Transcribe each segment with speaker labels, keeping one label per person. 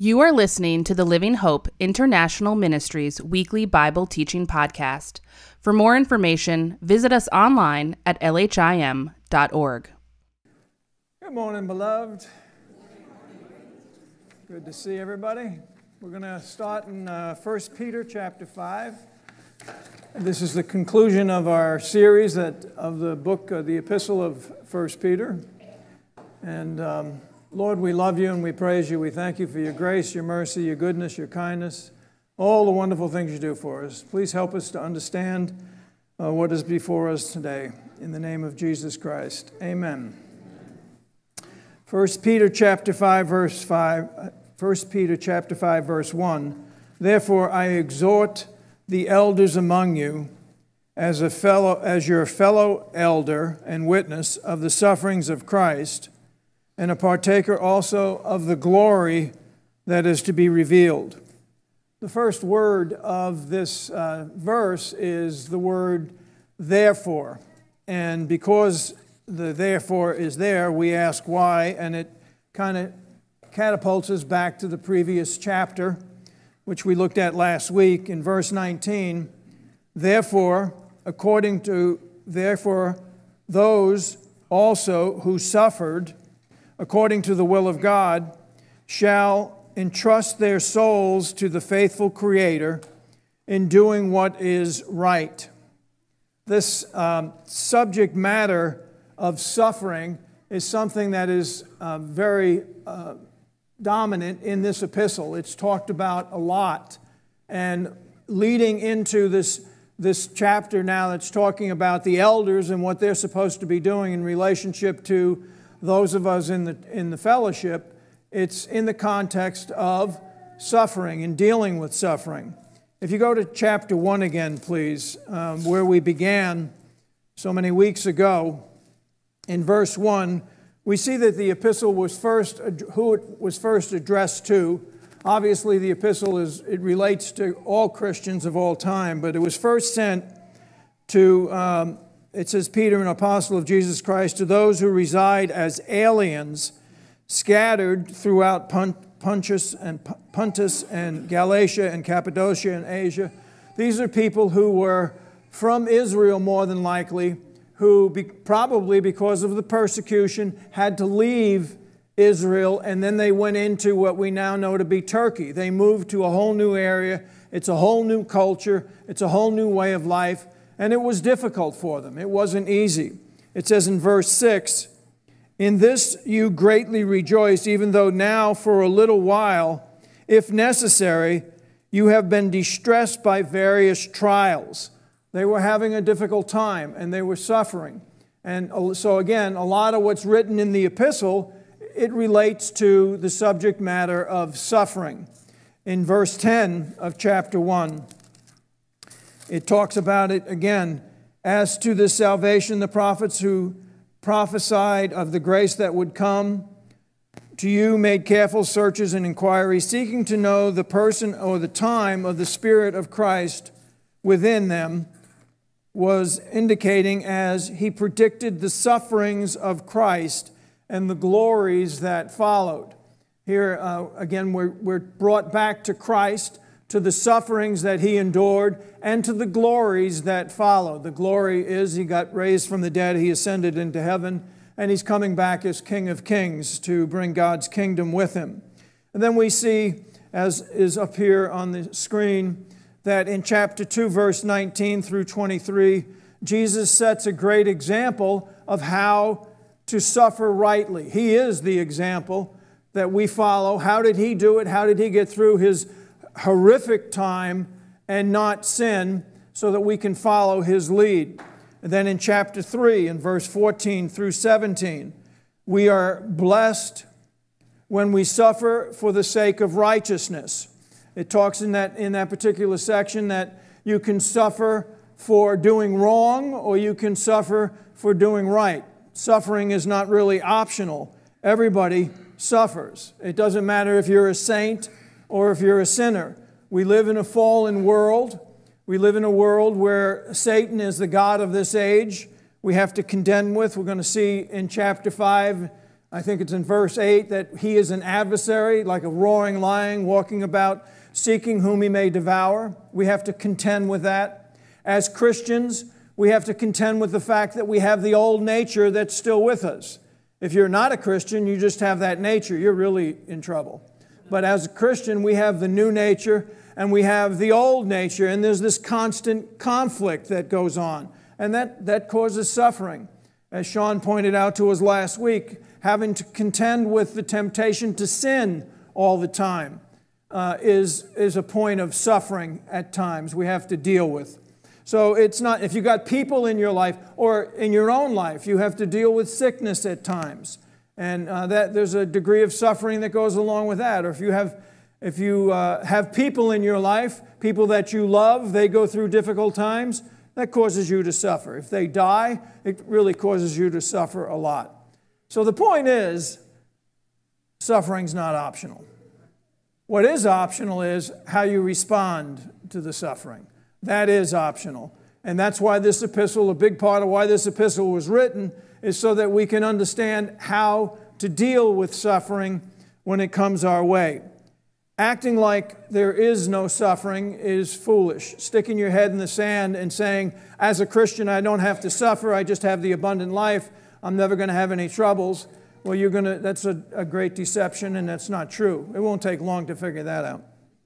Speaker 1: You are listening to the Living Hope International Ministries weekly Bible teaching podcast. For more information, visit us online at lhim.org.
Speaker 2: Good morning, beloved. Good to see everybody. We're going to start in 1 Peter chapter 5. This is the conclusion of our series of the book, the epistle of 1 Peter. And Lord, we love you and we praise you. We thank you for your grace, your mercy, your goodness, your kindness, all the wonderful things you do for us. Please help us to understand what is before us today. In the name of Jesus Christ, amen. 1 Peter chapter 5, verse 5. 1 Peter chapter 5, verse 1. Therefore, I exhort the elders among you as your fellow elder and witness of the sufferings of Christ, and a partaker also of the glory that is to be revealed. The first word of this verse is the word therefore. And because the therefore is there, we ask why, and it kind of catapults us back to the previous chapter, which we looked at last week in verse 19. Therefore, those also who suffered according to the will of God shall entrust their souls to the faithful Creator in doing what is right. This subject matter of suffering is something that is very dominant in this epistle. It's talked about a lot. And leading into this chapter now that's talking about the elders and what they're supposed to be doing in relationship to those of us in the fellowship, it's in the context of suffering and dealing with suffering. If you go to chapter 1 again, please, where we began so many weeks ago, in verse 1, we see that the epistle was who it was first addressed to. Obviously, the epistle relates to all Christians of all time, but it was first sent to it says, Peter, an apostle of Jesus Christ, to those who reside as aliens scattered throughout Pontus and Galatia and Cappadocia and Asia. These are people who were from Israel more than likely, who probably because of the persecution had to leave Israel, and then they went into what we now know to be Turkey. They moved to a whole new area. It's a whole new culture. It's a whole new way of life. And it was difficult for them. It wasn't easy. It says in verse 6, in this you greatly rejoice, even though now for a little while, if necessary, you have been distressed by various trials. They were having a difficult time and they were suffering. And so again, a lot of what's written in the epistle, it relates to the subject matter of suffering. In verse 10 of chapter 1, it talks about it again. As to the salvation, the prophets who prophesied of the grace that would come to you made careful searches and inquiries, seeking to know the person or the time of the Spirit of Christ within them, was indicating as he predicted the sufferings of Christ and the glories that followed. Here again, we're brought back to Christ, to the sufferings that he endured, and to the glories that followed. The glory is he got raised from the dead, he ascended into heaven, and he's coming back as King of Kings to bring God's kingdom with him. And then we see, as is up here on the screen, that in chapter 2, verse 19 through 23, Jesus sets a great example of how to suffer rightly. He is the example that we follow. How did he do it? How did he get through his horrific time and not sin, so that we can follow his lead? And then in chapter 3, in verse 14 through 17, we are blessed when we suffer for the sake of righteousness. It talks in that particular section that you can suffer for doing wrong or you can suffer for doing right. Suffering is not really optional. Everybody suffers. It doesn't matter if you're a saint or if you're a sinner. We live in a fallen world. We live in a world where Satan is the god of this age. We have to contend with. We're going to see in chapter 5 I think it's in verse 8 that he is an adversary, like a roaring lion, walking about, seeking whom he may devour. We have to contend with that. As Christians, we have to contend with the fact that we have the old nature that's still with us. If you're not a Christian, you just have that nature, you're really in trouble. But as a Christian, we have the new nature and we have the old nature, and there's this constant conflict that goes on. And that causes suffering. As Sean pointed out to us last week, having to contend with the temptation to sin all the time is a point of suffering at times we have to deal with. So it's not, if you've got people in your life or in your own life, you have to deal with sickness at times. And that there's a degree of suffering that goes along with that. Or if you have people in your life, people that you love, they go through difficult times, that causes you to suffer. If they die, it really causes you to suffer a lot. So the point is, suffering's not optional. What is optional is how you respond to the suffering. That is optional. And that's why this epistle, a big part of why this epistle was written, is so that we can understand how to deal with suffering when it comes our way. Acting like there is no suffering is foolish. Sticking your head in the sand and saying, as a Christian, I don't have to suffer, I just have the abundant life, I'm never going to have any troubles. Well, that's a great deception, and that's not true. It won't take long to figure that out.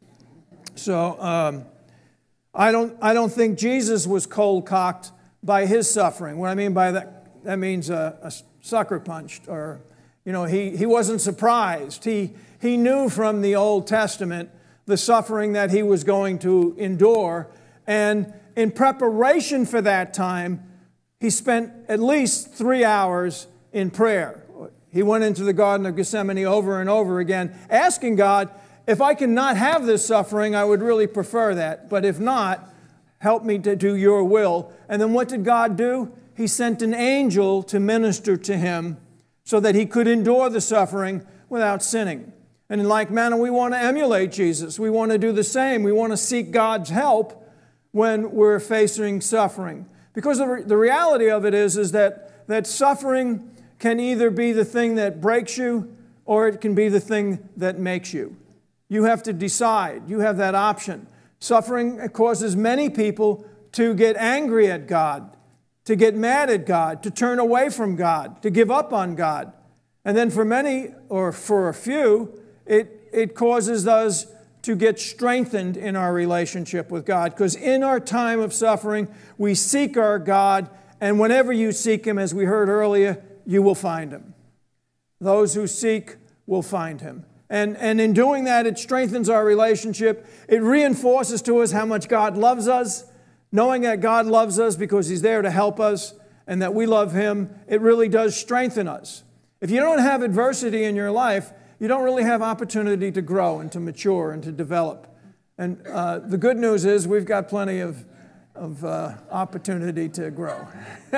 Speaker 2: So, I don't think Jesus was cold-cocked by his suffering. What I mean by that means a sucker punched, or, he wasn't surprised. He knew from the Old Testament the suffering that he was going to endure, and in preparation for that time, he spent at least 3 hours in prayer. He went into the Garden of Gethsemane over and over again, asking God, if I can not have this suffering, I would really prefer that. But if not, help me to do your will. And then what did God do? He sent an angel to minister to him so that he could endure the suffering without sinning. And in like manner, we want to emulate Jesus. We want to do the same. We want to seek God's help when we're facing suffering. Because the reality of it is that suffering can either be the thing that breaks you or it can be the thing that makes you. You have to decide. You have that option. Suffering causes many people to get angry at God, to get mad at God, to turn away from God, to give up on God. And then for many, or for a few, it causes us to get strengthened in our relationship with God. Because in our time of suffering, we seek our God, and whenever you seek Him, as we heard earlier, you will find Him. Those who seek will find Him. And in doing that, it strengthens our relationship. It reinforces to us how much God loves us. Knowing that God loves us because He's there to help us and that we love Him, it really does strengthen us. If you don't have adversity in your life, you don't really have opportunity to grow and to mature and to develop. And the good news is we've got plenty of opportunity to grow.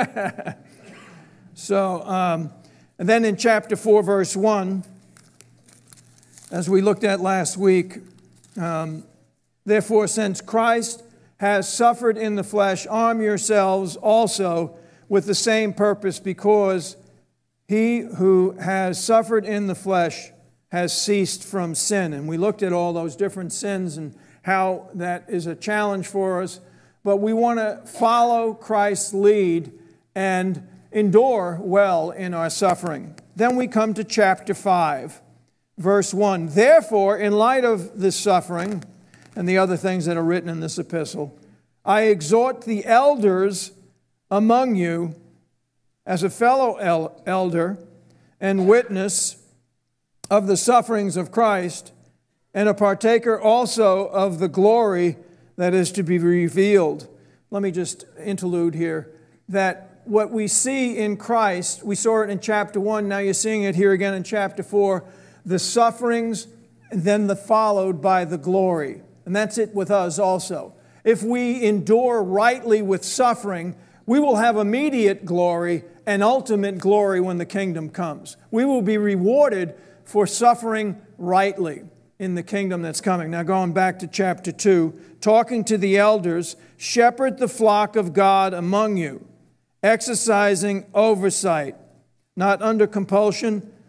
Speaker 2: So, and then in chapter 4, verse 1, as we looked at last week, therefore, since Christ has suffered in the flesh, arm yourselves also with the same purpose, because he who has suffered in the flesh has ceased from sin. And we looked at all those different sins and how that is a challenge for us. But we want to follow Christ's lead and endure well in our suffering. Then we come to chapter 5, verse 1. Therefore, in light of this suffering and the other things that are written in this epistle, I exhort the elders among you as a fellow elder and witness of the sufferings of Christ, and a partaker also of the glory that is to be revealed. Let me just interlude here, that what we see in Christ, we saw it in chapter 1, now you're seeing it here again in chapter 4, the sufferings, and then followed by the glory. And that's it with us also. If we endure rightly with suffering, we will have immediate glory and ultimate glory when the kingdom comes. We will be rewarded for suffering rightly in the kingdom that's coming. Now going back to chapter 2, talking to the elders, shepherd the flock of God among you, exercising oversight, not under compulsion,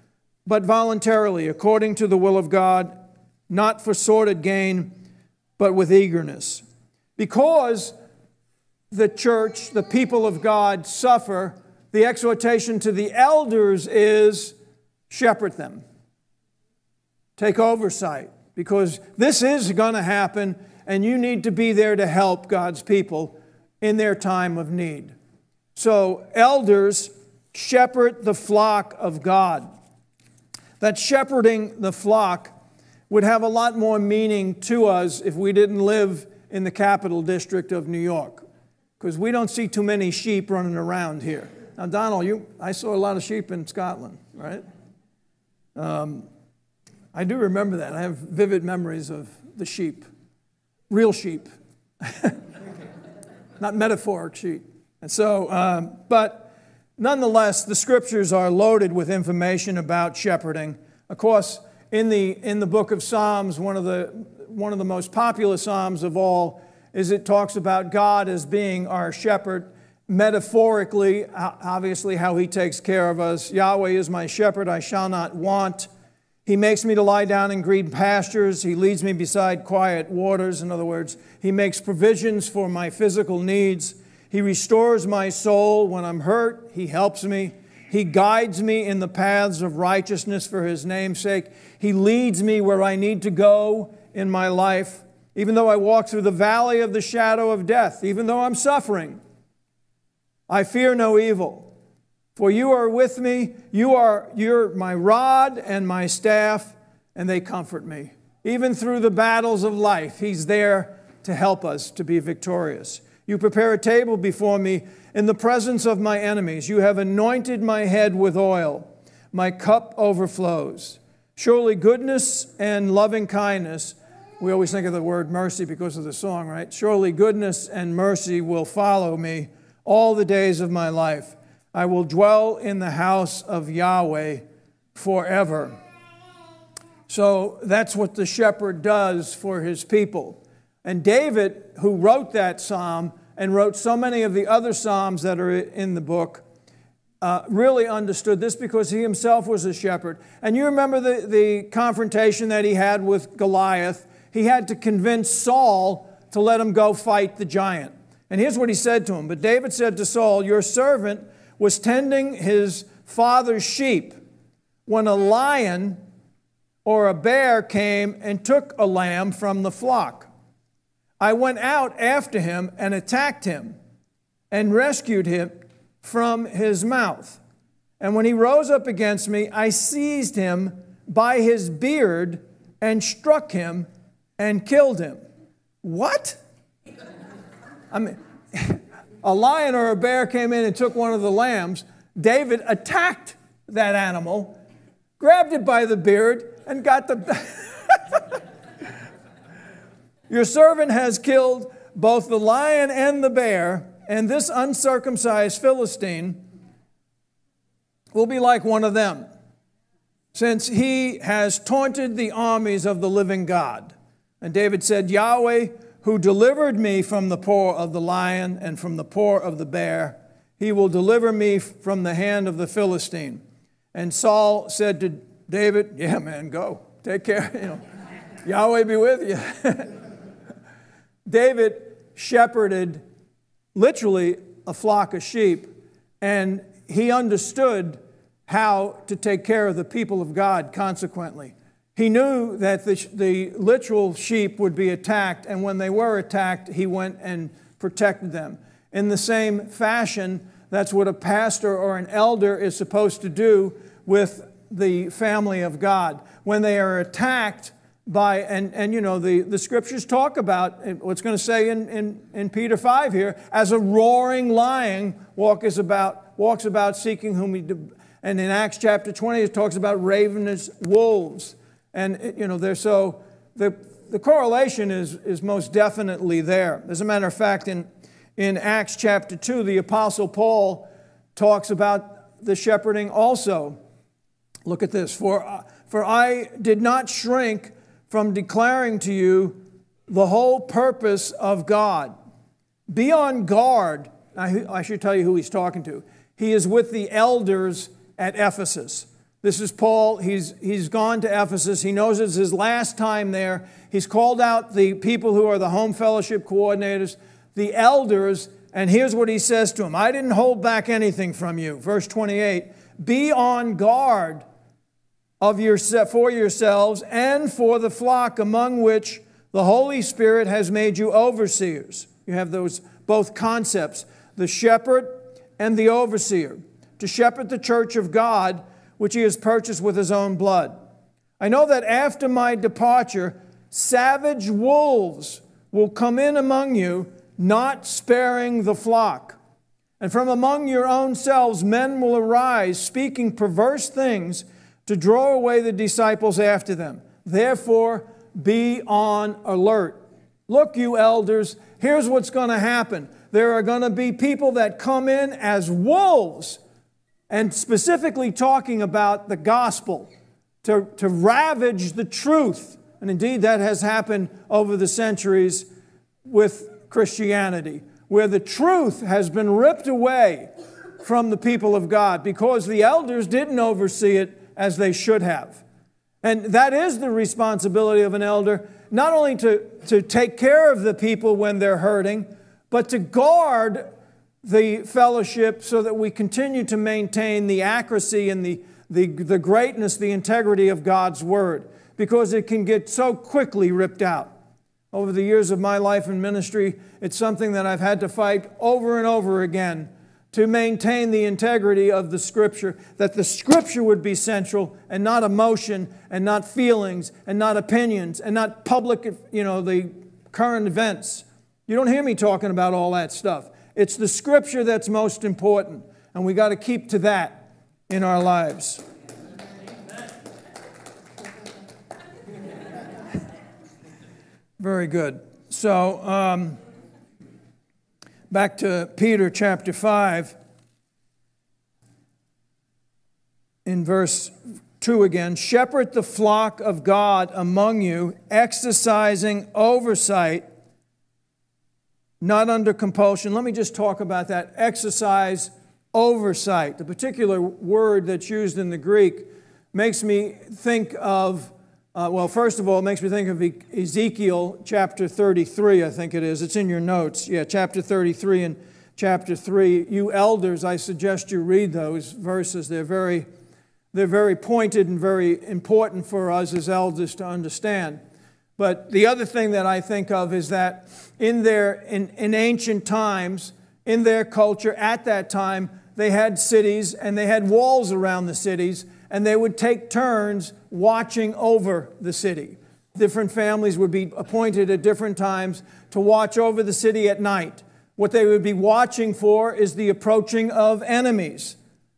Speaker 2: but voluntarily, according to the will of God, not for sordid gain, but with eagerness. Because the church, the people of God, suffer, the exhortation to the elders is shepherd them. Take oversight, because this is going to happen, and you need to be there to help God's people in their time of need. So, elders shepherd the flock of God. That shepherding the flock would have a lot more meaning to us if we didn't live in the capital district of New York, because we don't see too many sheep running around here. Now, Donald, I saw a lot of sheep in Scotland, right? I do remember that. I have vivid memories of the sheep, real sheep, not metaphoric sheep. And so, but nonetheless, the scriptures are loaded with information about shepherding. Of course, in the book of Psalms, one of the most popular psalms of all is it talks about God as being our shepherd. Metaphorically, obviously, how He takes care of us. Yahweh is my shepherd, I shall not want. He makes me to lie down in green pastures. He leads me beside quiet waters. In other words, He makes provisions for my physical needs. He restores my soul when I'm hurt. He helps me. He guides me in the paths of righteousness for His name's sake. He leads me where I need to go in my life. Even though I walk through the valley of the shadow of death, even though I'm suffering, I fear no evil. For you are with me. You're my rod and my staff, and they comfort me. Even through the battles of life, He's there to help us to be victorious. You prepare a table before me in the presence of my enemies. You have anointed my head with oil. My cup overflows. Surely goodness and loving kindness, we always think of the word mercy because of the song, right? Surely goodness and mercy will follow me all the days of my life. I will dwell in the house of Yahweh forever. So that's what the shepherd does for his people. And David, who wrote that psalm and wrote so many of the other psalms that are in the book, really understood this because he himself was a shepherd. And you remember the confrontation that he had with Goliath. He had to convince Saul to let him go fight the giant. And here's what he said to him. But David said to Saul, your servant was tending his father's sheep when a lion or a bear came and took a lamb from the flock. I went out after him and attacked him and rescued him from his mouth. And when he rose up against me, I seized him by his beard and struck him and killed him. What? I mean, a lion or a bear came in and took one of the lambs. David attacked that animal, grabbed it by the beard, and got the... Your servant has killed both the lion and the bear, and this uncircumcised Philistine will be like one of them, since he has taunted the armies of the living God. And David said, Yahweh, who delivered me from the paw of the lion and from the paw of the bear, He will deliver me from the hand of the Philistine. And Saul said to David, yeah, man, go. Take care. Yahweh be with you. David shepherded literally a flock of sheep, and he understood how to take care of the people of God consequently. He knew that the literal sheep would be attacked, and when they were attacked, he went and protected them. In the same fashion, that's what a pastor or an elder is supposed to do with the family of God. When they are attacked by, and you know, the scriptures talk about, what's going to say in Peter 5 here, as a roaring lion walks about seeking whom he, and in Acts chapter 20, it talks about ravenous wolves. And, you know, the correlation is most definitely there. As a matter of fact, in Acts chapter 2, the Apostle Paul talks about the shepherding also. Look at this. For I did not shrink from declaring to you the whole purpose of God. Be on guard. I should tell you who he's talking to. He is with the elders at Ephesus. This is Paul. He's gone to Ephesus. He knows it's his last time there. He's called out the people who are the home fellowship coordinators, the elders, and here's what he says to them. I didn't hold back anything from you. Verse 28, be on guard for yourselves and for the flock among which the Holy Spirit has made you overseers. You have those both concepts, the shepherd and the overseer, to shepherd the church of God, which he has purchased with his own blood. I know that after my departure, savage wolves will come in among you, not sparing the flock. And from among your own selves men will arise, speaking perverse things to draw away the disciples after them. Therefore, be on alert. Look, you elders, here's what's going to happen. There are going to be people that come in as wolves, and specifically talking about the gospel, to ravage the truth. And indeed, that has happened over the centuries with Christianity, where the truth has been ripped away from the people of God because the elders didn't oversee it as they should have. And that is the responsibility of an elder, not only to take care of the people when they're hurting, but to guard the fellowship so that we continue to maintain the accuracy and the greatness, the integrity of God's Word, because it can get so quickly ripped out. Over the years of my life in ministry, it's something that I've had to fight over and over again to maintain the integrity of the Scripture, that the Scripture would be central and not emotion and not feelings and not opinions and not public, the current events. You don't hear me talking about all that stuff. It's the Scripture that's most important, and we got to keep to that in our lives. Very good. So, back to Peter chapter 5, in verse 2 again. Shepherd the flock of God among you, exercising oversight, not under compulsion. Let me just talk about that. Exercise oversight. The particular word that's used in the Greek makes me think of, first of all, it makes me think of Ezekiel chapter 33, I think it is. It's in your notes. Yeah, chapter 33 and chapter 3. You elders, I suggest you read those verses. They're very pointed and very important for us as elders to understand. But the other thing that I think of is that in ancient times, in their culture at that time, they had cities and they had walls around the cities, and they would take turns watching over the city. Different families would be appointed at different times to watch over the city at night. What they would be watching for is the approaching of enemies.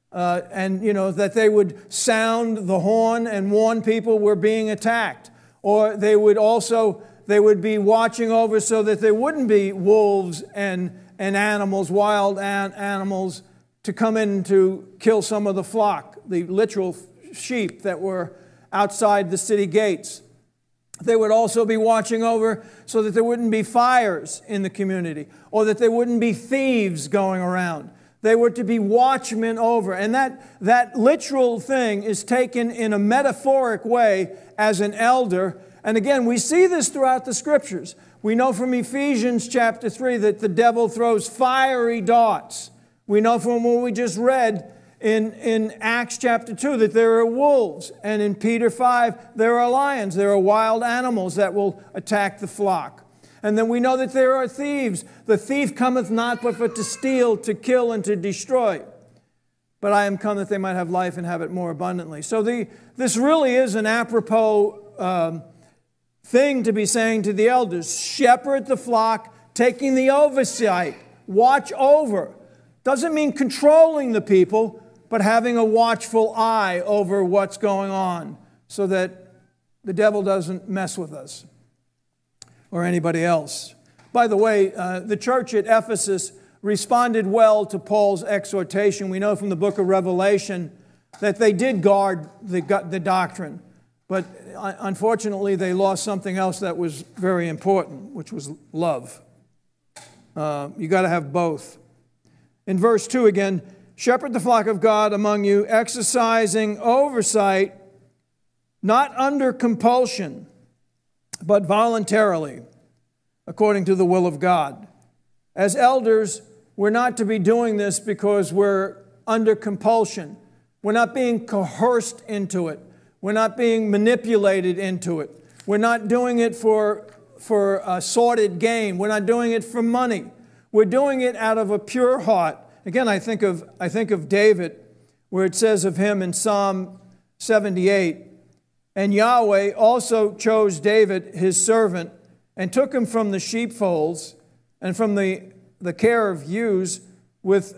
Speaker 2: That they would sound the horn and warn people we're being attacked. Or they would be watching over so that there wouldn't be wolves and animals, wild animals, to come in to kill some of the flock, the literal sheep that were outside the city gates. They would also be watching over so that there wouldn't be fires in the community, or that there wouldn't be thieves going around. They were to be watchmen over. And that literal thing is taken in a metaphoric way as an elder. And again, we see this throughout the Scriptures. We know from Ephesians chapter 3 that the devil throws fiery darts. We know from what we just read in Acts chapter 2 that there are wolves. And in Peter 5, there are lions. There are wild animals that will attack the flock. And then we know that there are thieves. The thief cometh not but for to steal, to kill, and to destroy. But I am come that they might have life and have it more abundantly. So this really is an apropos thing to be saying to the elders. Shepherd the flock, taking the oversight. Watch over. Doesn't mean controlling the people, but having a watchful eye over what's going on so that the devil doesn't mess with us or anybody else. By the way, the church at Ephesus responded well to Paul's exhortation. We know from the book of Revelation that they did guard the doctrine, but unfortunately they lost something else that was very important, which was love. You got to have both. In verse 2 again, Shepherd the flock of God among you, exercising oversight, not under compulsion, but voluntarily, according to the will of God. As elders, we're not to be doing this because we're under compulsion. We're not being coerced into it. We're not being manipulated into it. We're not doing it for a sordid gain. We're not doing it for money. We're doing it out of a pure heart. Again, I think of David, where it says of him in Psalm 78, and Yahweh also chose David, his servant, and took him from the sheepfolds and from the care of ewes with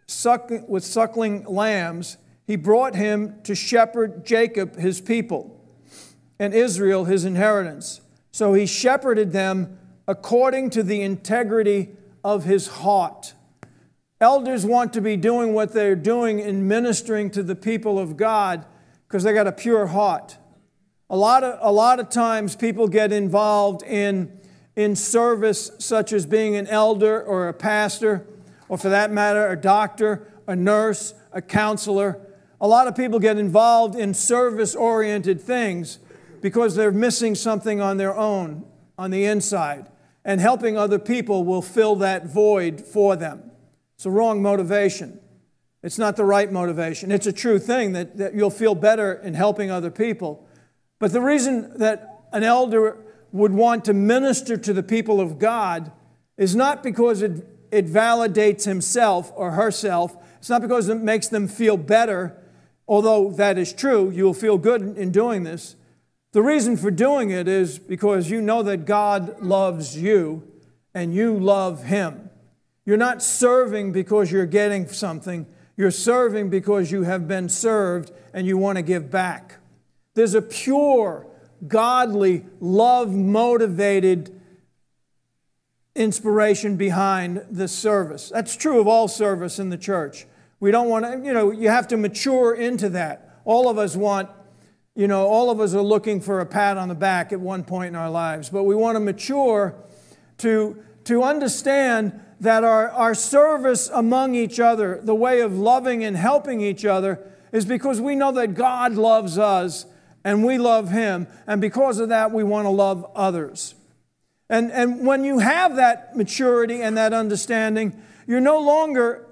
Speaker 2: suckling lambs. He brought him to shepherd Jacob, his people, and Israel, his inheritance. So he shepherded them according to the integrity of his heart. Elders want to be doing what they're doing in ministering to the people of God because they got a pure heart. A lot of times people get involved in service such as being an elder or a pastor, or for that matter, a doctor, a nurse, a counselor. A lot of people get involved in service-oriented things because they're missing something on their own, on the inside. And helping other people will fill that void for them. It's the wrong motivation. It's not the right motivation. It's a true thing that you'll feel better in helping other people. But the reason that an elder would want to minister to the people of God is not because it validates himself or herself. It's not because it makes them feel better, although that is true. You will feel good in doing this. The reason for doing it is because you know that God loves you and you love Him. You're not serving because you're getting something. You're serving because you have been served and you want to give back. There's a pure, godly, love-motivated inspiration behind this service. That's true of all service in the church. We don't want to, you have to mature into that. All of us want, all of us are looking for a pat on the back at one point in our lives, but we want to mature to understand that our service among each other, the way of loving and helping each other, is because we know that God loves us and we love Him, and because of that, we want to love others. And when you have that maturity and that understanding, you're no longer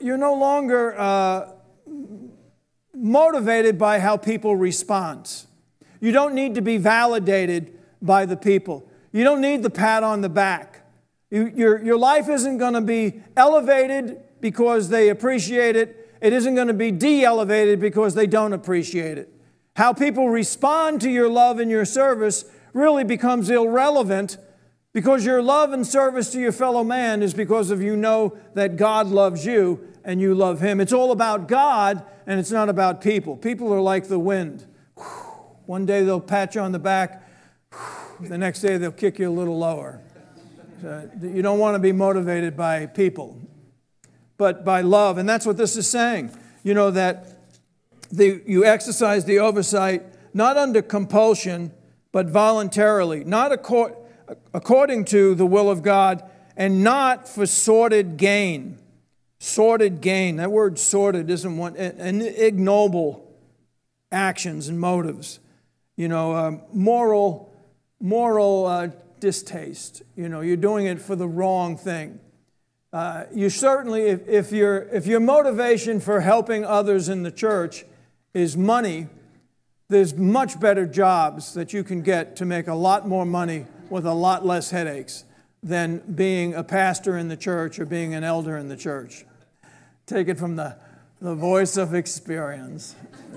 Speaker 2: motivated by how people respond. You don't need to be validated by the people. You don't need the pat on the back. Your life isn't going to be elevated because they appreciate it. It isn't going to be de-elevated because they don't appreciate it. How people respond to your love and your service really becomes irrelevant, because your love and service to your fellow man is because of you know that God loves you and you love Him. It's all about God and it's not about people. People are like the wind. One day they'll pat you on the back. The next day they'll kick you a little lower. You don't want to be motivated by people, but by love. And that's what this is saying. That you exercise the oversight not under compulsion, but voluntarily, not according to the will of God, and not for sordid gain. Sordid gain. That word sordid isn't one, and ignoble actions and motives. Moral distaste. You're doing it for the wrong thing. You certainly, if your motivation for helping others in the church is money, there's much better jobs that you can get to make a lot more money with a lot less headaches than being a pastor in the church or being an elder in the church. Take it from the voice of experience.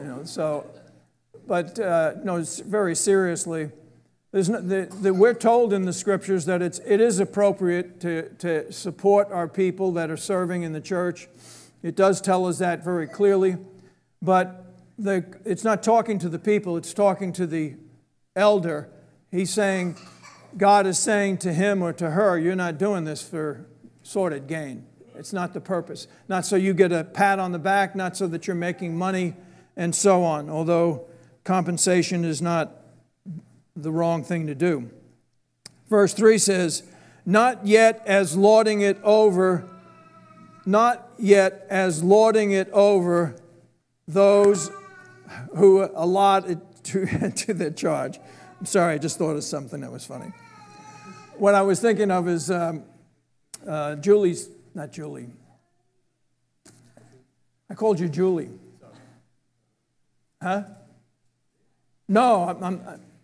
Speaker 2: But very seriously, we're told in the Scriptures that it is appropriate to support our people that are serving in the church. It does tell us that very clearly, but it's not talking to the people, it's talking to the elder. God is saying to him or to her, you're not doing this for sordid gain. It's not the purpose. Not so you get a pat on the back, not so that you're making money, and so on, although compensation is not the wrong thing to do. Verse 3 says, not yet as lording it over not yet as lording it over those who allot it to their charge. I'm sorry, I just thought of something that was funny. What I was thinking of is Julie's, not Julie. I called you Julie. Huh? No, I'm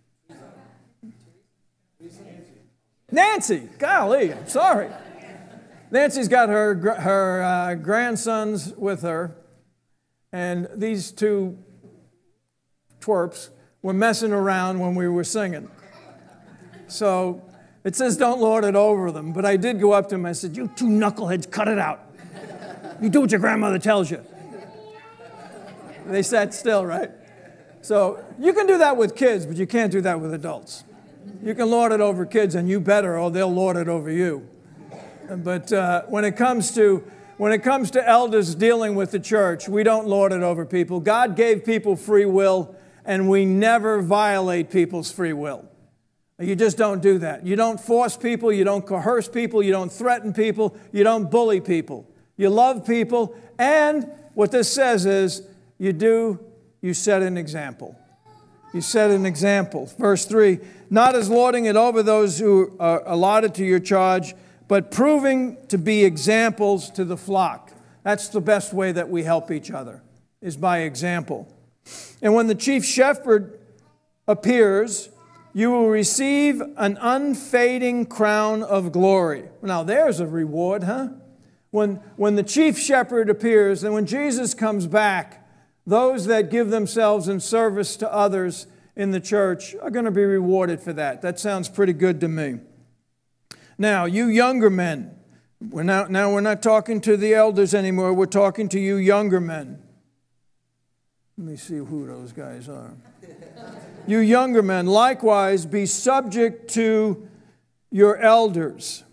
Speaker 2: Nancy. Golly, I'm sorry. Nancy's got her grandsons with her, and these two twerps were messing around when we were singing. So it says don't lord it over them, but I did go up to them. I said, "You two knuckleheads, cut it out. You do what your grandmother tells you." They sat still, right? So you can do that with kids, but you can't do that with adults. You can lord it over kids, and you better, or they'll lord it over you. But when it comes to elders dealing with the church, we don't lord it over people. God gave people free will, and we never violate people's free will. You just don't do that. You don't force people. You don't coerce people. You don't threaten people. You don't bully people. You love people, and what this says is you set an example. You set an example. Verse 3, not as lording it over those who are allotted to your charge, but proving to be examples to the flock. That's the best way that we help each other, is by example. And when the chief shepherd appears, you will receive an unfading crown of glory. Now there's a reward, huh? When the chief shepherd appears, and when Jesus comes back, those that give themselves in service to others in the church are going to be rewarded for that. That sounds pretty good to me. Now, you younger men, we're not talking to the elders anymore. We're talking to you younger men. Let me see who those guys are. You younger men, likewise, be subject to your elders.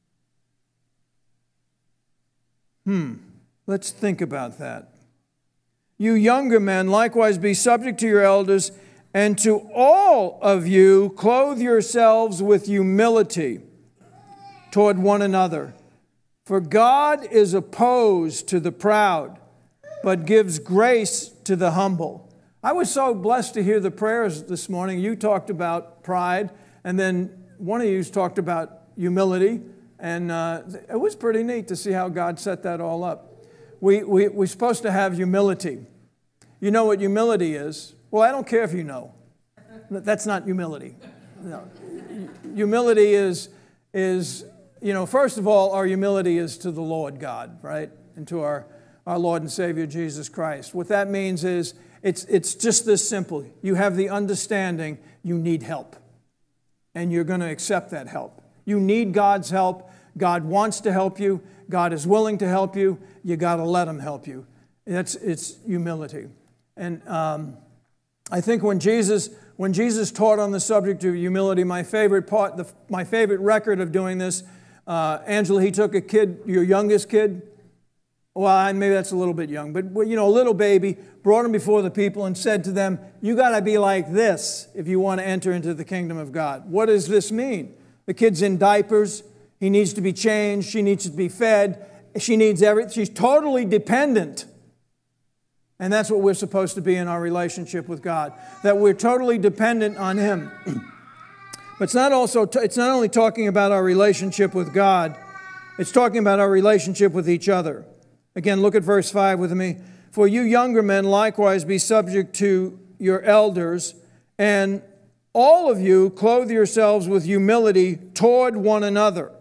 Speaker 2: Let's think about that. You younger men, likewise be subject to your elders, and to all of you clothe yourselves with humility toward one another. For God is opposed to the proud, but gives grace to the humble. I was so blessed to hear the prayers this morning. You talked about pride, and then one of you talked about humility, and it was pretty neat to see how God set that all up. We're supposed to have humility. You know what humility is? Well, I don't care if you know. That's not humility. No. Humility is, first of all, our humility is to the Lord God, right? And to our Lord and Savior, Jesus Christ. What that means is, it's just this simple. You have the understanding you need help. And you're going to accept that help. You need God's help. God wants to help you. God is willing to help you. You got to let Him help you. It's humility. And I think when Jesus taught on the subject of humility, my favorite record of doing this, Angela, he took a kid, your youngest kid. Well, maybe that's a little bit young, but a little baby, brought him before the people and said to them, "You got to be like this if you want to enter into the kingdom of God." What does this mean? The kid's in diapers. He needs to be changed. She needs to be fed. She needs everything. She's totally dependent. And that's what we're supposed to be in our relationship with God, that we're totally dependent on Him. But it's not only talking about our relationship with God, it's talking about our relationship with each other. Again, look at verse 5 with me. For you younger men likewise be subject to your elders, and all of you clothe yourselves with humility toward one another.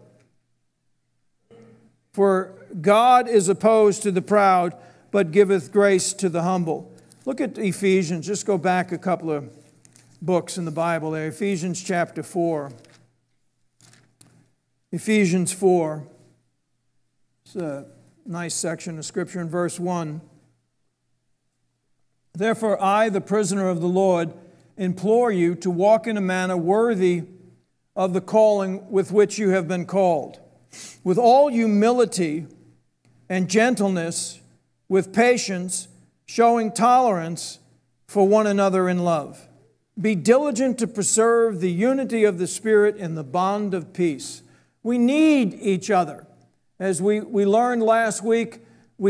Speaker 2: For God is opposed to the proud, but giveth grace to the humble. Look at Ephesians. Just go back a couple of books in the Bible there. Ephesians chapter 4. Ephesians 4. It's a nice section of Scripture in verse 1. Therefore I, the prisoner of the Lord, implore you to walk in a manner worthy of the calling with which you have been called, with all humility and gentleness, with patience, showing tolerance for one another in love. Be diligent to preserve the unity of the Spirit in the bond of peace. We need each other. As we learned last week,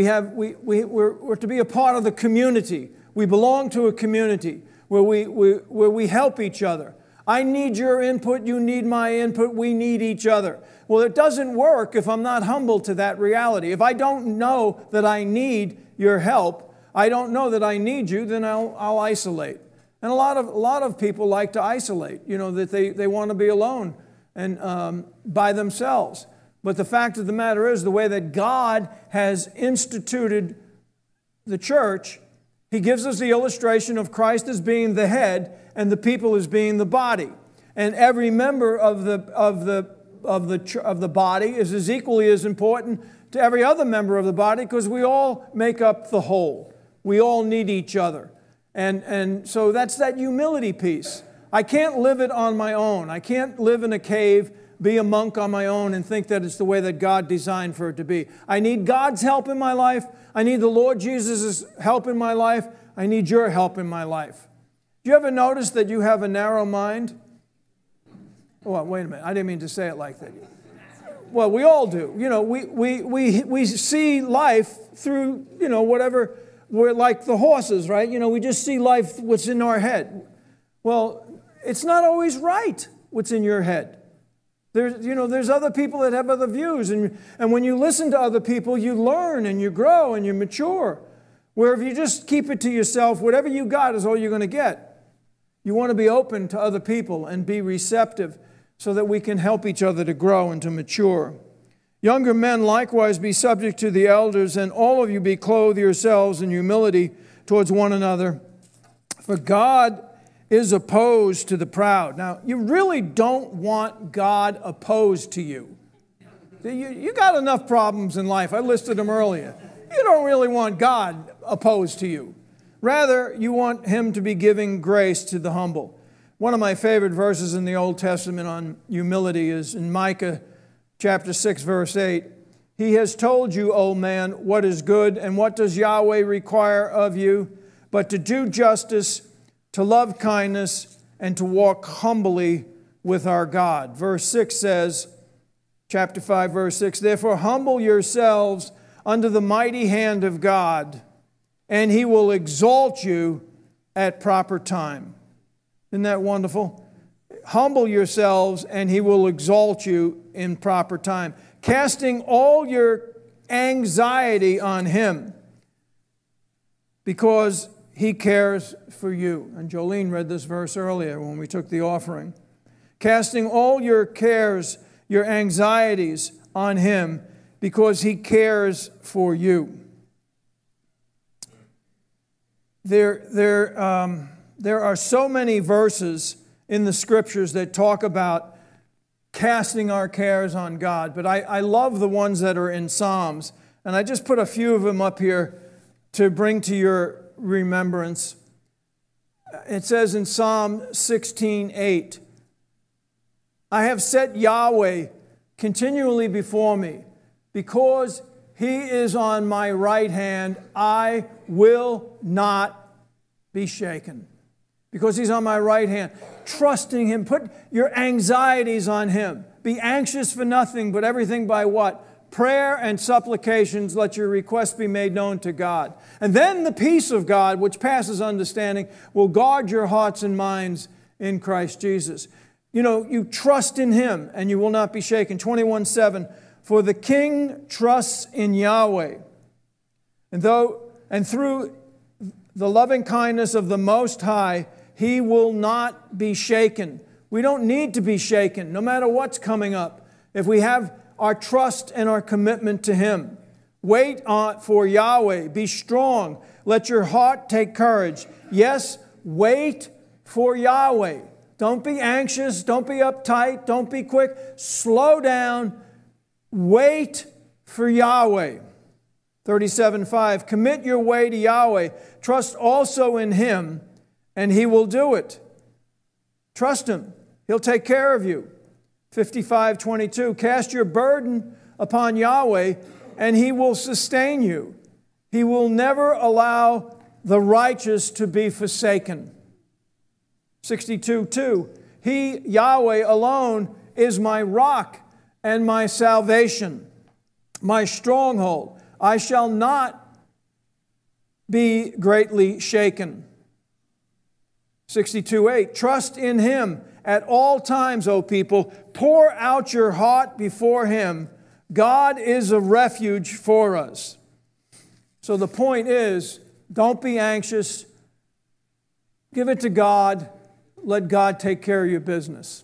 Speaker 2: we're to be a part of the community. We belong to a community where we help each other. I need your input, you need my input, we need each other. Well, it doesn't work if I'm not humble to that reality. If I don't know that I need your help, I don't know that I need you, then I'll isolate. And a lot of people like to isolate, that they want to be alone and by themselves. But the fact of the matter is, the way that God has instituted the church, He gives us the illustration of Christ as being the head and the people as being the body. And every member of the body is as equally as important to every other member of the body, because we all make up the whole. We all need each other. And so that's that humility piece. I can't live it on my own. I can't live in a cave, be a monk on my own, and think that it's the way that God designed for it to be. I need God's help in my life. I need the Lord Jesus' help in my life. I need your help in my life. Do you ever notice that you have a narrow mind? Well, wait a minute. I didn't mean to say it like that. Well, we all do. We see life through, whatever. We're like the horses, right? We just see life, what's in our head. Well, it's not always right what's in your head. There's other people that have other views. And when you listen to other people, you learn and you grow and you mature. Where if you just keep it to yourself, whatever you got is all you're going to get. You want to be open to other people and be receptive so that we can help each other to grow and to mature. Younger men likewise be subject to the elders, and all of you be clothed yourselves in humility towards one another. For God is opposed to the proud. Now, you really don't want God opposed to you. You got enough problems in life. I listed them earlier. You don't really want God opposed to you. Rather, you want Him to be giving grace to the humble. One of my favorite verses in the Old Testament on humility is in Micah chapter 6, verse 8. He has told you, O man, what is good, and what does Yahweh require of you, but to do justice, to love kindness, and to walk humbly with our God. Verse 6 says, chapter 5, verse 6, therefore humble yourselves under the mighty hand of God, and He will exalt you at proper time. Isn't that wonderful? Humble yourselves, and He will exalt you in proper time. Casting all your anxiety on Him, because He cares for you. And Jolene read this verse earlier when we took the offering. Casting all your cares, your anxieties on Him, because He cares for you. There are so many verses in the Scriptures that talk about casting our cares on God, but I love the ones that are in Psalms, and I just put a few of them up here to bring to your remembrance. It says in Psalm 16:8, I have set Yahweh continually before me. Because He is on my right hand, I will not be shaken. Because He's on my right hand. Trusting Him. Put your anxieties on Him. Be anxious for nothing, but everything by what? Prayer and supplications, let your requests be made known to God. And then the peace of God, which passes understanding, will guard your hearts and minds in Christ Jesus. You trust in Him and you will not be shaken. 21:7, for the king trusts in Yahweh, and through the loving kindness of the Most High, he will not be shaken. We don't need to be shaken, no matter what's coming up, if we have our trust and our commitment to Him. Wait for Yahweh. Be strong. Let your heart take courage. Yes, wait for Yahweh. Don't be anxious. Don't be uptight. Don't be quick. Slow down. Wait for Yahweh. 37:5, commit your way to Yahweh. Trust also in Him, and He will do it. Trust Him. He'll take care of you. 55:22, cast your burden upon Yahweh, and He will sustain you. He will never allow the righteous to be forsaken. 62:2, He, Yahweh alone, is my rock and my salvation. my stronghold. I shall not be greatly shaken. 62:8, trust in Him at all times, O people. Pour out your heart before Him. God is a refuge for us. So the point is, don't be anxious. Give it to God. Let God take care of your business.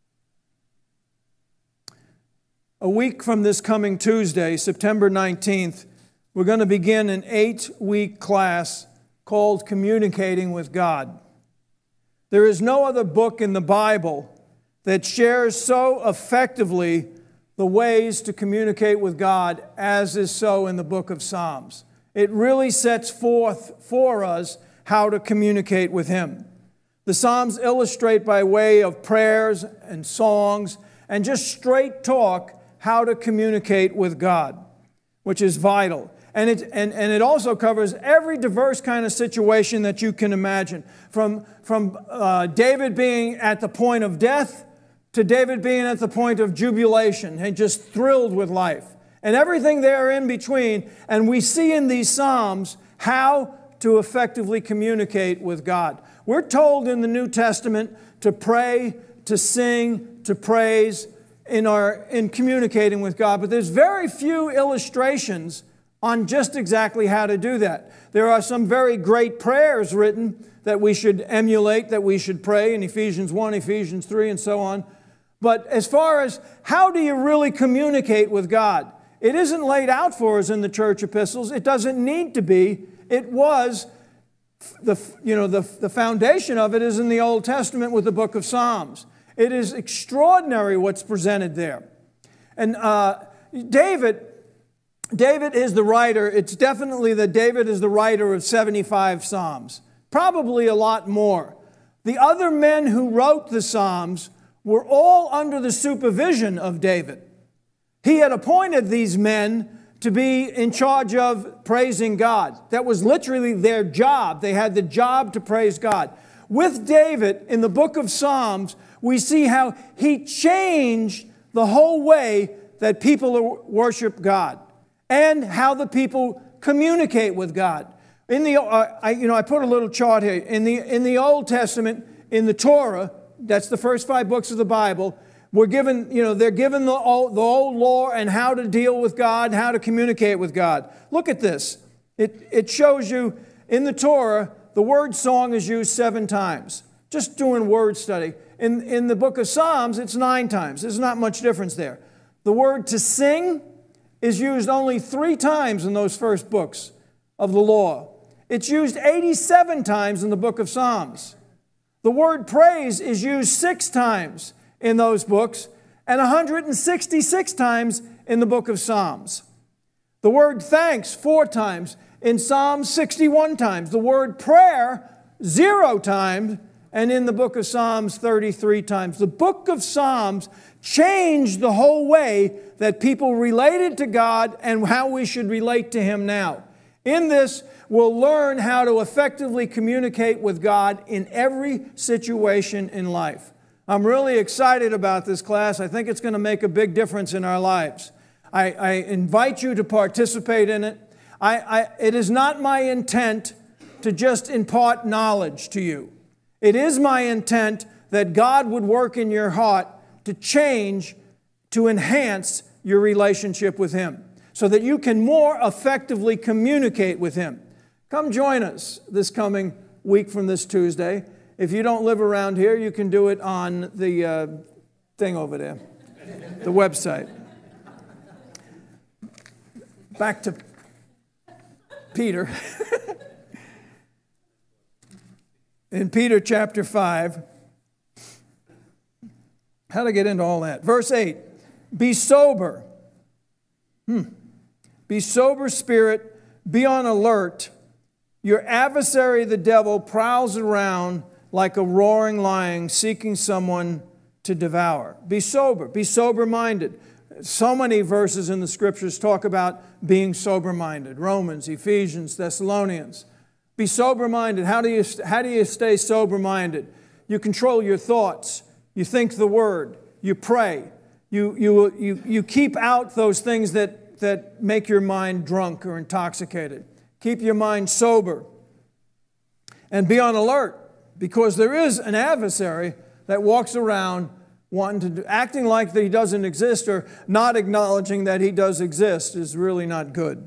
Speaker 2: A week from this coming Tuesday, September 19th, we're going to begin an 8-week class called Communicating with God. There is no other book in the Bible that shares so effectively the ways to communicate with God as is so in the book of Psalms. It really sets forth for us how to communicate with Him. The Psalms illustrate by way of prayers and songs and just straight talk how to communicate with God, which is vital. And it also covers every diverse kind of situation that you can imagine. From David being at the point of death to David being at the point of jubilation and just thrilled with life. And everything there in between. And we see in these Psalms how to effectively communicate with God. We're told in the New Testament to pray, to sing, to praise in communicating with God. But there's very few illustrations on just exactly how to do that. There are some very great prayers written that we should emulate, that we should pray in Ephesians 1, Ephesians 3, and so on. But as far as how do you really communicate with God, it isn't laid out for us in the church epistles. It doesn't need to be. It was, the foundation of it is in the Old Testament with the book of Psalms. It is extraordinary what's presented there. And David is the writer. It's definitely that David is the writer of 75 Psalms. Probably a lot more. The other men who wrote the Psalms were all under the supervision of David. He had appointed these men to be in charge of praising God. That was literally their job. They had the job to praise God. With David, in the book of Psalms, we see how he changed the whole way that people worship God and how the people communicate with God. I put a little chart here. In the Old Testament, in the Torah, that's the first 5 books of the Bible, we're given, they're given the old law and how to deal with God, how to communicate with God. Look at this. It shows you in the Torah, the word song is used 7 times. Just doing word study. In the book of Psalms, it's 9 times. There's not much difference there. The word to sing is used only 3 times in those first books of the law. It's used 87 times in the book of Psalms. The word praise is used 6 times in those books and 166 times in the book of Psalms. The word thanks 4 times. In Psalms 61 times. The word prayer 0 times. And in the book of Psalms 33 times. The book of Psalms changed the whole way that people related to God and how we should relate to Him now. In this, we'll learn how to effectively communicate with God in every situation in life. I'm really excited about this class. I think it's going to make a big difference in our lives. I invite you to participate in it. It is not my intent to just impart knowledge to you. It is my intent that God would work in your heart to change, to enhance your relationship with Him so that you can more effectively communicate with Him. Come join us this coming week from this Tuesday. If you don't live around here, you can do it on the thing over there, the website. Back to Peter. In Peter chapter 5, how to get into all that? Verse 8, be sober. Be sober spirit, be on alert. Your adversary, the devil, prowls around like a roaring lion seeking someone to devour. Be sober-minded. So many verses in the Scriptures talk about being sober-minded. Romans, Ephesians, Thessalonians. Be sober-minded. How do you stay sober-minded? You control your thoughts. You think the Word. You pray. You keep out those things that that make your mind drunk or intoxicated. Keep your mind sober and be on alert, because there is an adversary that walks around acting like that he doesn't exist, or not acknowledging that he does exist is really not good.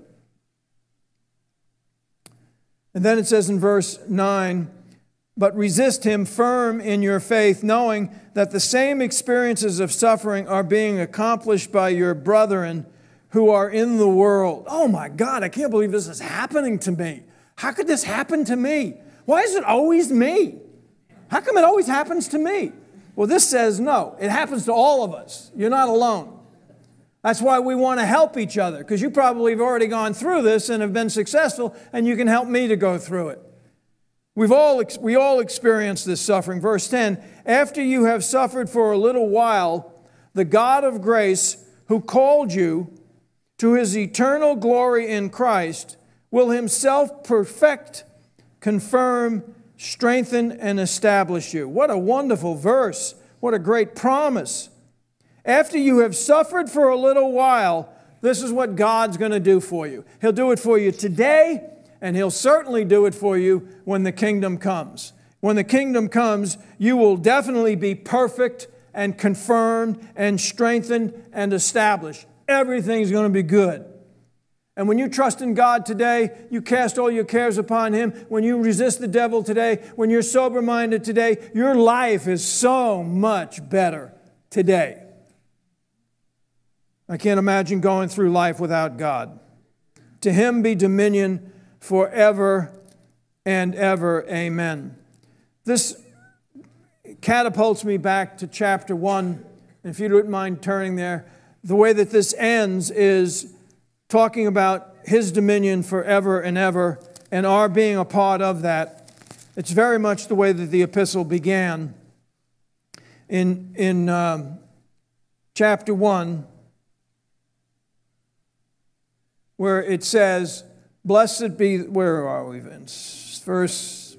Speaker 2: And then it says in verse 9, but resist him firm in your faith, knowing that the same experiences of suffering are being accomplished by your brethren who are in the world. Oh my God, I can't believe this is happening to me. How could this happen to me? Why is it always me? How come it always happens to me? Well, this says no. It happens to all of us. You're not alone. That's why we want to help each other, because you probably have already gone through this and have been successful, and you can help me to go through it. We all experience this suffering. Verse 10, after you have suffered for a little while, the God of grace, who called you to his eternal glory in Christ, will himself perfect, confirm, strengthen, and establish you. What a wonderful verse. What a great promise. After you have suffered for a little while, this is what God's going to do for you. He'll do it for you today, and He'll certainly do it for you when the kingdom comes. When the kingdom comes, you will definitely be perfect and confirmed and strengthened and established. Everything's going to be good. And when you trust in God today, you cast all your cares upon Him. When you resist the devil today, when you're sober-minded today, your life is so much better today. I can't imagine going through life without God. To Him be dominion forever and ever. Amen. This catapults me back to chapter 1. If you don't mind turning there, the way that this ends is talking about His dominion forever and ever, and our being a part of that. It's very much the way that the epistle began. In chapter 1, where it says, blessed be, where are we, Vince? Verse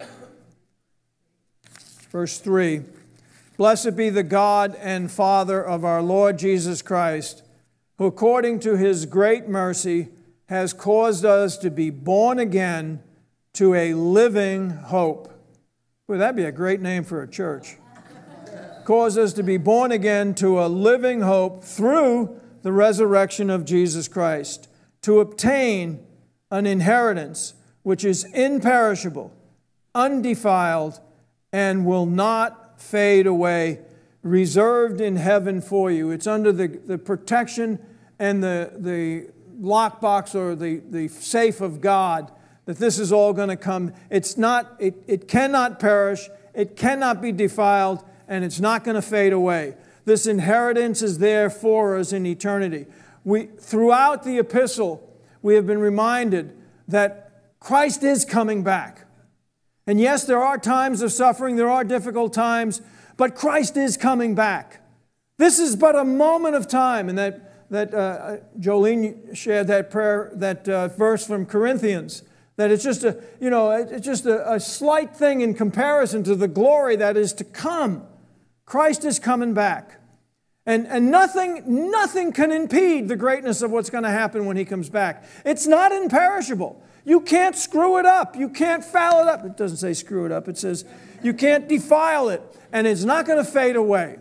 Speaker 2: 3. Blessed be the God and Father of our Lord Jesus Christ, who according to His great mercy has caused us to be born again to a living hope. Boy, that'd be a great name for a church. Caused us to be born again to a living hope through the resurrection of Jesus Christ, to obtain an inheritance which is imperishable, undefiled, and will not fade away, reserved in heaven for you. It's under the protection and the lockbox or the safe of God that this is all going to come. It cannot perish, it cannot be defiled, and it's not going to fade away. This inheritance is there for us in eternity. Throughout the epistle, we have been reminded that Christ is coming back. And yes, there are times of suffering, there are difficult times, but Christ is coming back. This is but a moment of time. And that Jolene shared that prayer, that verse from Corinthians, that it's just a slight thing in comparison to the glory that is to come. Christ is coming back. And nothing can impede the greatness of what's going to happen when He comes back. It's not imperishable. You can't screw it up. You can't foul it up. It doesn't say screw it up. It says you can't defile it. And it's not going to fade away.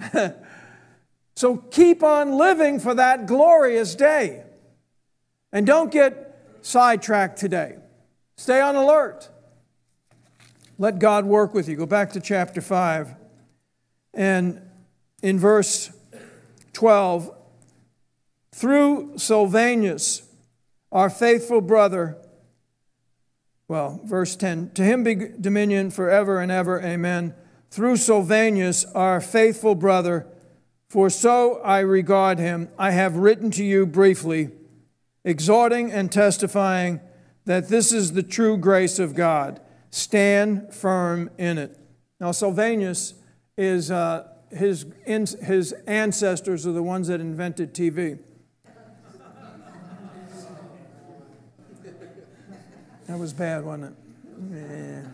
Speaker 2: So keep on living for that glorious day. And don't get sidetracked today. Stay on alert. Let God work with you. Go back to chapter 5. And in verse 12, through Silvanus, our faithful brother, verse 10, to Him be dominion forever and ever, amen. Through Silvanus, our faithful brother, for so I regard him, I have written to you briefly, exhorting and testifying that this is the true grace of God. Stand firm in it. Now, Silvanus is his ancestors are the ones that invented TV. That was bad, wasn't it? Yeah.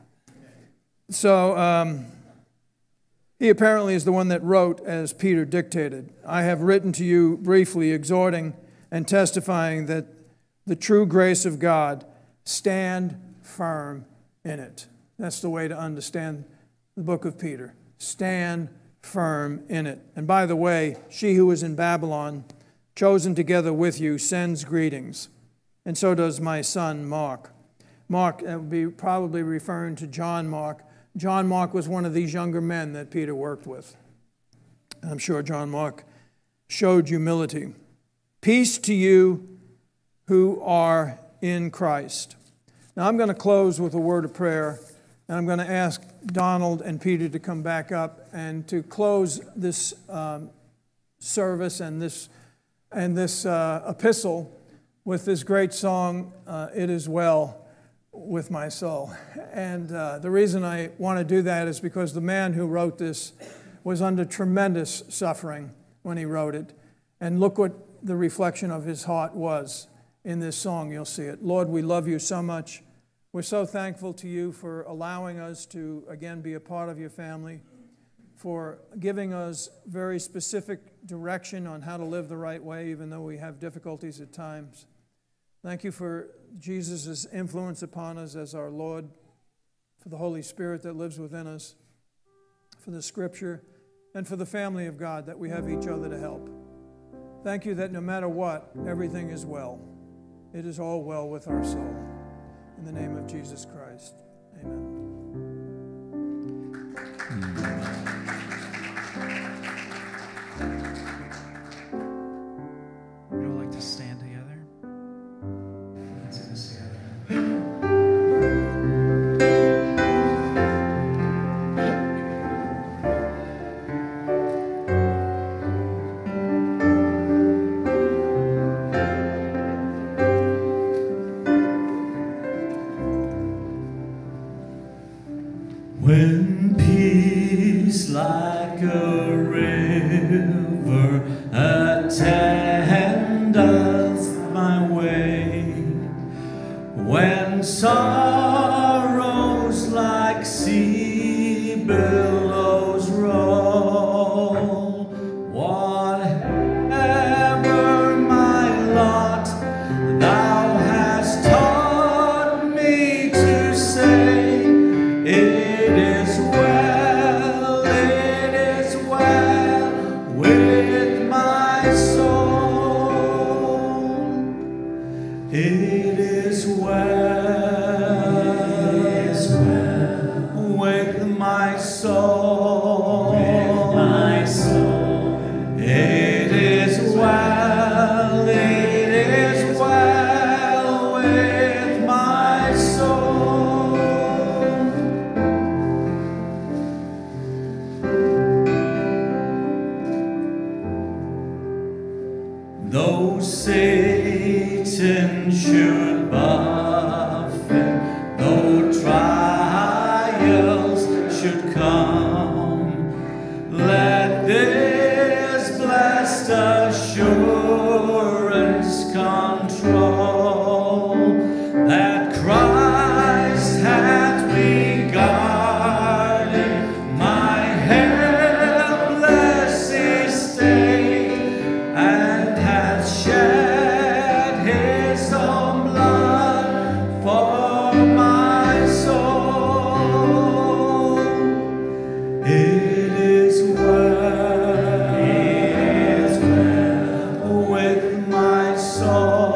Speaker 2: So he apparently is the one that wrote as Peter dictated. I have written to you briefly, exhorting and testifying that the true grace of God, stand firm in it. That's the way to understand the book of Peter. Stand firm in it. And by the way, she who is in Babylon, chosen together with you, sends greetings. And so does my son Mark. Mark would be probably referring to John Mark. John Mark was one of these younger men that Peter worked with. I'm sure John Mark showed humility. Peace to you who are in Christ. Now I'm going to close with a word of prayer, and I'm going to ask Donald and Peter to come back up and to close this service and this epistle with this great song, It Is Well With My Soul. And the reason I want to do that is because the man who wrote this was under tremendous suffering when he wrote it. And look what the reflection of his heart was in this song. You'll see it. Lord, we love you so much. We're so thankful to you for allowing us to, again, be a part of your family, for giving us very specific direction on how to live the right way, even though we have difficulties at times. Thank you for Jesus' influence upon us as our Lord, for the Holy Spirit that lives within us, for the Scripture, and for the family of God that we have each other to help. Thank you that no matter what, everything is well. It is all well with our soul. In the name of Jesus Christ, amen.
Speaker 3: We'd all like to stand together. Let's do this together. When peace like a river attendeth my way, when sorrows like sea billows roll, whatever my lot, thou hast taught me to say, it is well with my soul. It is well with my soul. It is well with my soul. Though Satan should buffet, though trials should come, let this blessed assurance control that Christ hath regarded my helpless estate, and hath shed his own blood for my soul. It is well with my soul.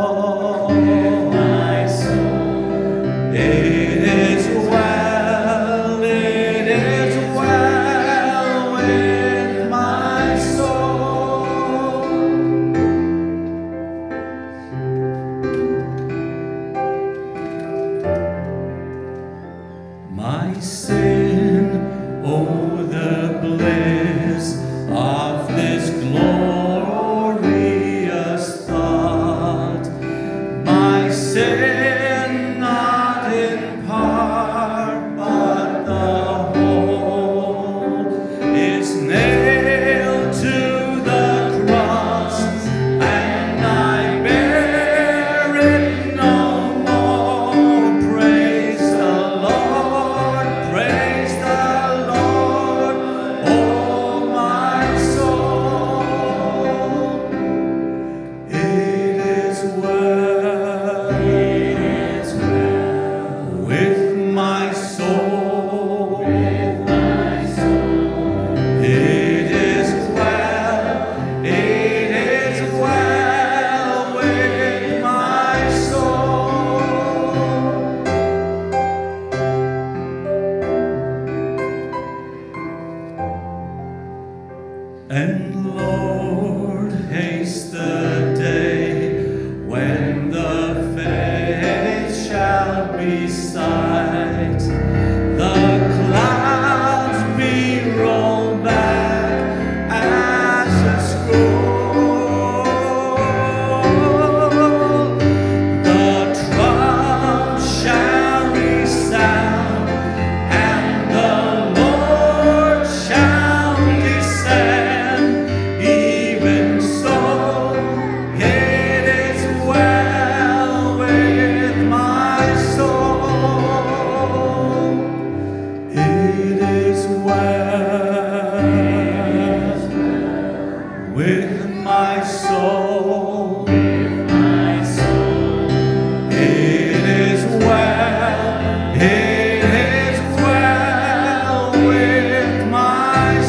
Speaker 4: soul. With my soul. It is well. It is well with my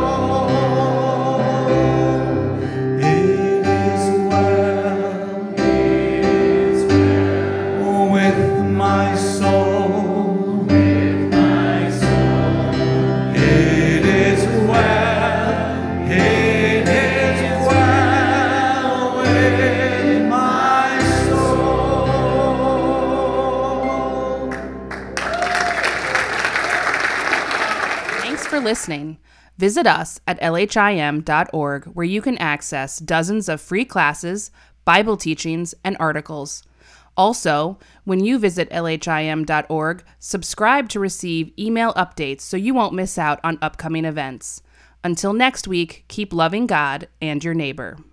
Speaker 4: soul. It is well. It is well with my soul. With my soul. It is well. It is well with my soul.
Speaker 1: Thanks for listening. Visit us at lhim.org, where you can access dozens of free classes, Bible teachings, and articles. Also, when you visit lhim.org, subscribe to receive email updates so you won't miss out on upcoming events. Until next week, keep loving God and your neighbor.